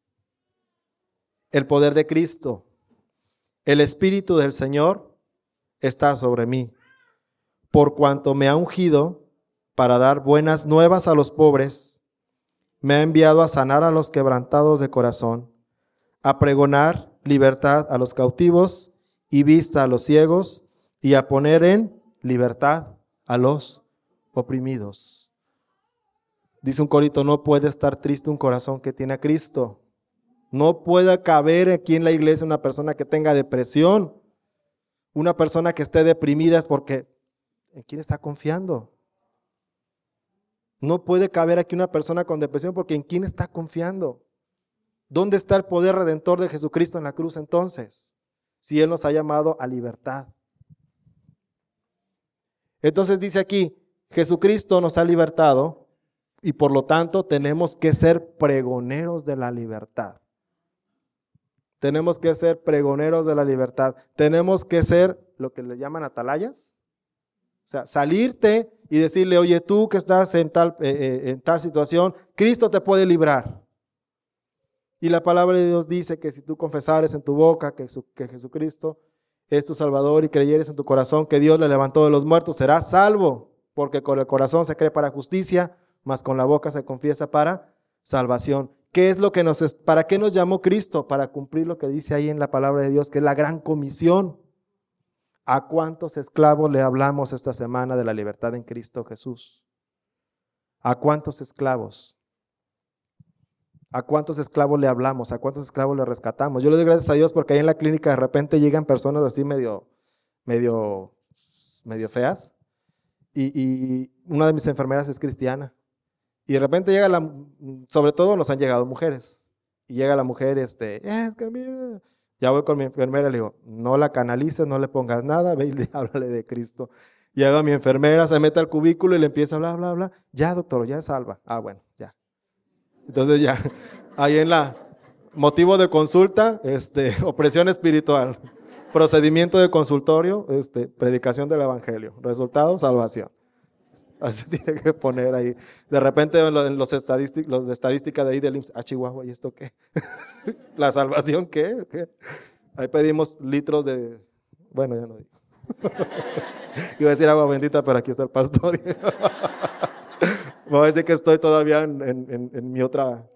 el poder de Cristo. El Espíritu del Señor está sobre mí, por cuanto me ha ungido para dar buenas nuevas a los pobres. Me ha enviado a sanar a los quebrantados de corazón, a pregonar libertad a los cautivos y vista a los ciegos, y a poner en libertad a los oprimidos. Dice un corito, no puede estar triste un corazón que tiene a Cristo. No puede caber aquí en la iglesia una persona que tenga depresión. Una persona que esté deprimida es porque ¿en quién está confiando? No puede caber aquí una persona con depresión porque ¿en quién está confiando? ¿Dónde está el poder redentor de Jesucristo en la cruz entonces? Si Él nos ha llamado a libertad. Entonces dice aquí, Jesucristo nos ha libertado y por lo tanto tenemos que ser pregoneros de la libertad. Tenemos que ser pregoneros de la libertad. Tenemos que ser lo que le llaman atalayas. O sea, salirte y decirle, oye, tú que estás en tal situación, Cristo te puede librar. Y la palabra de Dios dice que si tú confesares en tu boca que Jesucristo es tu Salvador y creyeres en tu corazón que Dios le levantó de los muertos, serás salvo. Porque con el corazón se cree para justicia, mas con la boca se confiesa para salvación. ¿Qué es lo que para qué nos llamó Cristo? Para cumplir lo que dice ahí en la palabra de Dios, que es la gran comisión. ¿A cuántos esclavos le hablamos esta semana de la libertad en Cristo Jesús? ¿A cuántos esclavos? ¿A cuántos esclavos le hablamos? ¿A cuántos esclavos le rescatamos? Yo le doy gracias a Dios porque ahí en la clínica de repente llegan personas así medio feas y una de mis enfermeras es cristiana. Y de repente llega sobre todo nos han llegado mujeres. Y llega la mujer, es que mira. Ya voy con mi enfermera y le digo, no la canalices, no le pongas nada, ve y háblale de Cristo. Llega mi enfermera, se mete al cubículo y le empieza a hablar, bla, bla. Ya, doctor, ya es salva. Ah, bueno, ya. Entonces ya, ahí en la motivo de consulta, opresión espiritual. Procedimiento de consultorio, predicación del evangelio. Resultado, salvación. Así tiene que poner ahí. De repente en los de estadística de ahí del IMSS, Chihuahua, ¿y esto qué? ¿La salvación qué? ¿Qué? Ahí pedimos litros de, bueno, ya no digo. Iba a decir agua bendita, pero aquí está el pastor. Me voy a decir que estoy todavía en mi otra.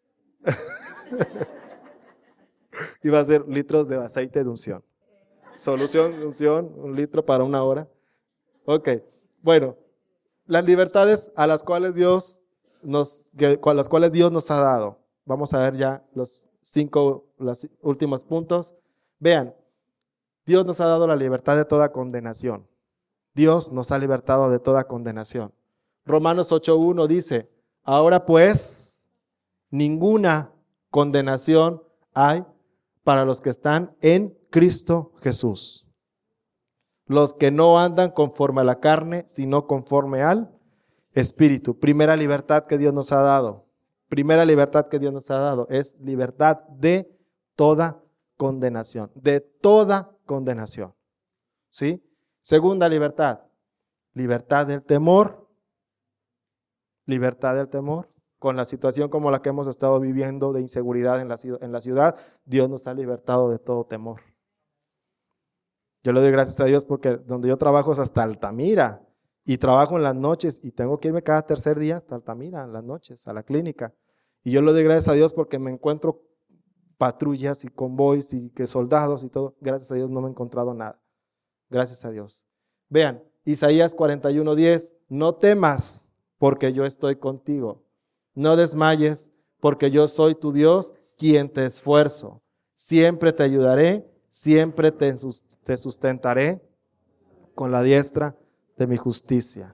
Iba a ser litros de aceite de unción. Solución de unción, 1 litro para 1 hora. Ok, bueno. Las libertades a las cuales Dios nos ha dado. Vamos a ver ya los últimos puntos. Vean, Dios nos ha dado la libertad de toda condenación. Dios nos ha libertado de toda condenación. Romanos 8:1 dice, ahora pues, ninguna condenación hay para los que están en Cristo Jesús. Los que no andan conforme a la carne, sino conforme al Espíritu. Primera libertad que Dios nos ha dado. Primera libertad que Dios nos ha dado es libertad de toda condenación. De toda condenación. ¿Sí? Segunda libertad. Libertad del temor. Libertad del temor. Con la situación como la que hemos estado viviendo de inseguridad en la ciudad, Dios nos ha libertado de todo temor. Yo le doy gracias a Dios porque donde yo trabajo es hasta Altamira y trabajo en las noches y tengo que irme cada tercer día hasta Altamira en las noches a la clínica. Y yo le doy gracias a Dios porque me encuentro patrullas y convoys y que soldados y todo. Gracias a Dios no me he encontrado nada. Gracias a Dios. Vean, Isaías 41:10, no temas porque yo estoy contigo. No desmayes porque yo soy tu Dios quien te esfuerzo. Siempre te ayudaré. Siempre te sustentaré con la diestra de mi justicia.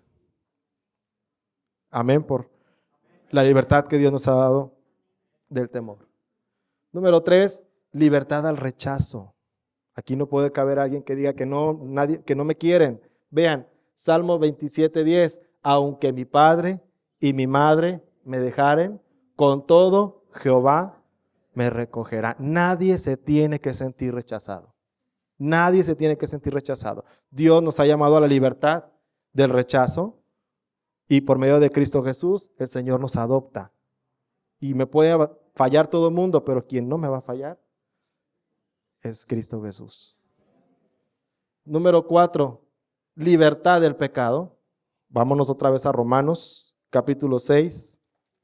Amén por la libertad que Dios nos ha dado del temor. Número 3, libertad al rechazo. Aquí no puede caber alguien que diga que no me quieren. Vean, Salmo 27:10, aunque mi padre y mi madre me dejaren, con todo Jehová me recogerá. Nadie se tiene que sentir rechazado. Nadie se tiene que sentir rechazado. Dios nos ha llamado a la libertad del rechazo y por medio de Cristo Jesús, el Señor nos adopta. Y me puede fallar todo el mundo, pero quien no me va a fallar es Cristo Jesús. Número 4, libertad del pecado. Vámonos otra vez a Romanos, capítulo 6.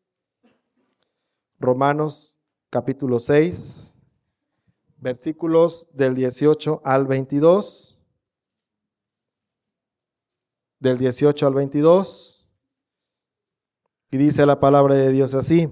Romanos, capítulo 6, versículos del 18 al 22. Del 18 al 22. Y dice la palabra de Dios así: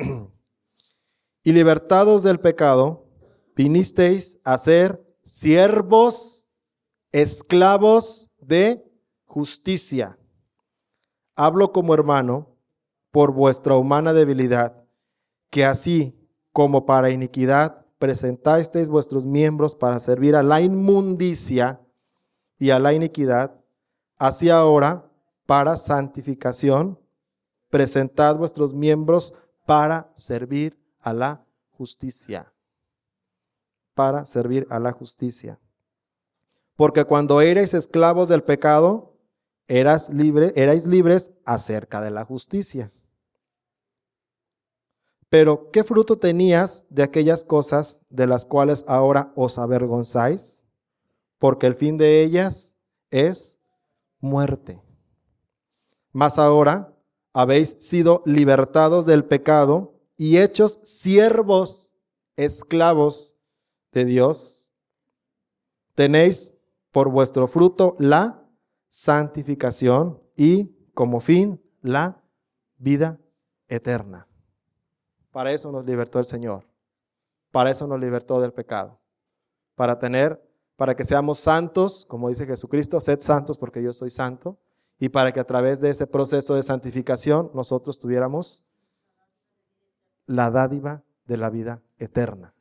y libertados del pecado, vinisteis a ser siervos, esclavos de justicia. Hablo como hermano por vuestra humana debilidad, que así como para iniquidad presentasteis vuestros miembros para servir a la inmundicia y a la iniquidad, así ahora para santificación presentad vuestros miembros para servir a la justicia. Para servir a la justicia. Porque cuando erais esclavos del pecado, erais libres acerca de la justicia. Pero ¿qué fruto tenías de aquellas cosas de las cuales ahora os avergonzáis? Porque el fin de ellas es muerte. Mas ahora habéis sido libertados del pecado y hechos siervos, esclavos de Dios. Tenéis por vuestro fruto la santificación y como fin la vida eterna. Para eso nos libertó el Señor. Para eso nos libertó del pecado. Para que seamos santos, como dice Jesucristo, sed santos porque yo soy santo. Y para que a través de ese proceso de santificación nosotros tuviéramos la dádiva de la vida eterna.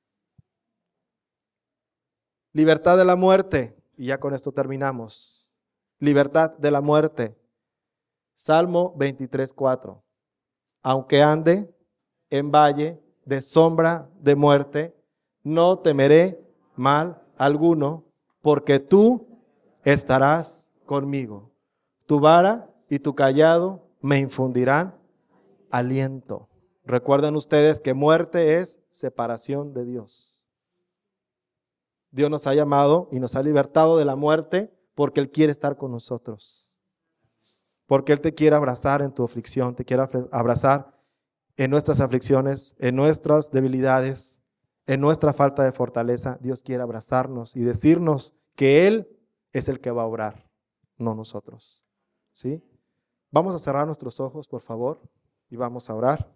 Libertad de la muerte. Y ya con esto terminamos. Libertad de la muerte. Salmo 23:4. Aunque ande en valle de sombra de muerte, no temeré mal alguno, porque tú estarás conmigo. Tu vara y tu cayado me infundirán aliento. Recuerden ustedes que muerte es separación de Dios. Dios nos ha llamado y nos ha libertado de la muerte porque Él quiere estar con nosotros. Porque Él te quiere abrazar en tu aflicción, te quiere abrazar en nuestras aflicciones, en nuestras debilidades, en nuestra falta de fortaleza. Dios quiere abrazarnos y decirnos que Él es el que va a obrar, no nosotros. ¿Sí? Vamos a cerrar nuestros ojos, por favor, y vamos a orar.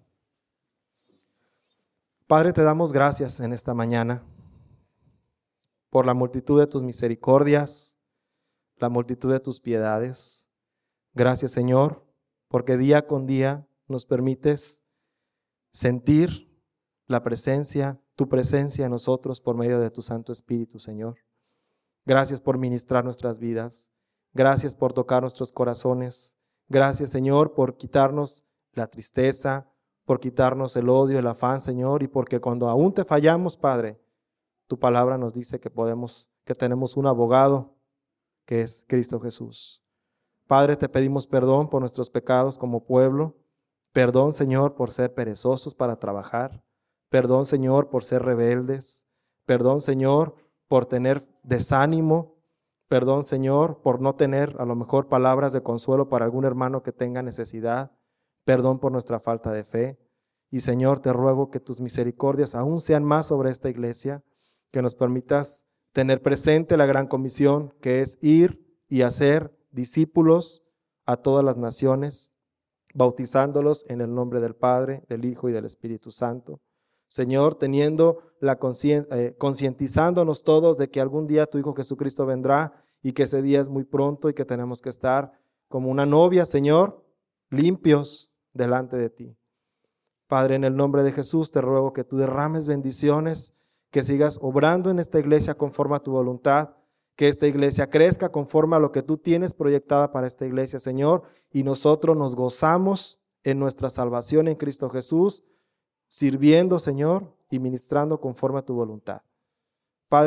Padre, te damos gracias en esta mañana por la multitud de tus misericordias, la multitud de tus piedades. Gracias, Señor, porque día con día nos permites sentir tu presencia en nosotros por medio de tu Santo Espíritu, Señor. Gracias por ministrar nuestras vidas. Gracias por tocar nuestros corazones. Gracias, Señor, por quitarnos la tristeza, por quitarnos el odio, el afán, Señor, y porque cuando aún te fallamos, Padre, tu palabra nos dice que tenemos un abogado, que es Cristo Jesús. Padre, te pedimos perdón por nuestros pecados como pueblo. Perdón, Señor, por ser perezosos para trabajar. Perdón, Señor, por ser rebeldes. Perdón, Señor, por tener desánimo. Perdón, Señor, por no tener a lo mejor palabras de consuelo para algún hermano que tenga necesidad. Perdón por nuestra falta de fe. Y, Señor, te ruego que tus misericordias aún sean más sobre esta iglesia, que nos permitas tener presente la gran comisión que es ir y hacer discípulos a todas las naciones, bautizándolos en el nombre del Padre, del Hijo y del Espíritu Santo. Señor, teniendo la concientizándonos todos de que algún día tu Hijo Jesucristo vendrá y que ese día es muy pronto y que tenemos que estar como una novia, Señor, limpios delante de ti. Padre, en el nombre de Jesús te ruego que tú derrames bendiciones, que sigas obrando en esta iglesia conforme a tu voluntad, que esta iglesia crezca conforme a lo que tú tienes proyectada para esta iglesia, Señor, y nosotros nos gozamos en nuestra salvación en Cristo Jesús, sirviendo, Señor, y ministrando conforme a tu voluntad. Padre,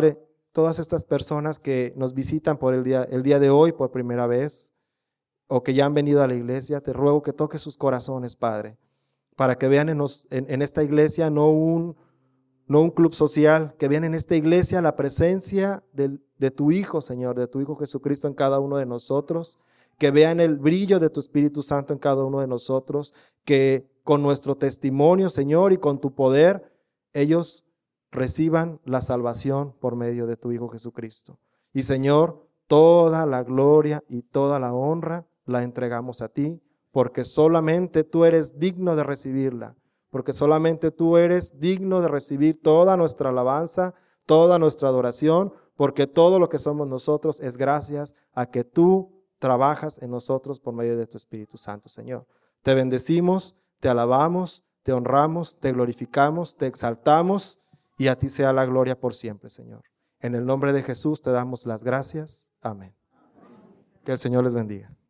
todas estas personas que nos visitan por el día de hoy por primera vez, o que ya han venido a la iglesia, te ruego que toques sus corazones, Padre, para que vean en esta iglesia no un club social, que vean en esta iglesia la presencia de tu Hijo, Señor, de tu Hijo Jesucristo en cada uno de nosotros, que vean el brillo de tu Espíritu Santo en cada uno de nosotros, que con nuestro testimonio, Señor, y con tu poder, ellos reciban la salvación por medio de tu Hijo Jesucristo. Y Señor, toda la gloria y toda la honra la entregamos a ti, porque solamente tú eres digno de recibirla, porque solamente tú eres digno de recibir toda nuestra alabanza, toda nuestra adoración, porque todo lo que somos nosotros es gracias a que tú trabajas en nosotros por medio de tu Espíritu Santo, Señor. Te bendecimos, te alabamos, te honramos, te glorificamos, te exaltamos, y a ti sea la gloria por siempre, Señor. En el nombre de Jesús te damos las gracias. Amén. Que el Señor les bendiga.